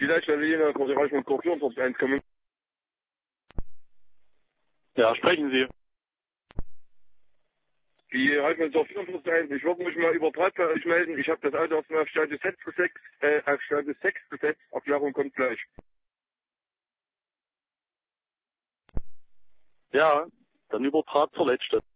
Leitstelle Jena, vor der Reichmann Korrekturplatz 1 kommen. Ja, sprechen Sie. Die Reichmann Korrekturplatz 1, ich würde mich mal über Draht bei euch melden. Ich habe das Auto auf Status 6 gesetzt. Erklärung kommt gleich. Ja, dann über Draht zur Letzte.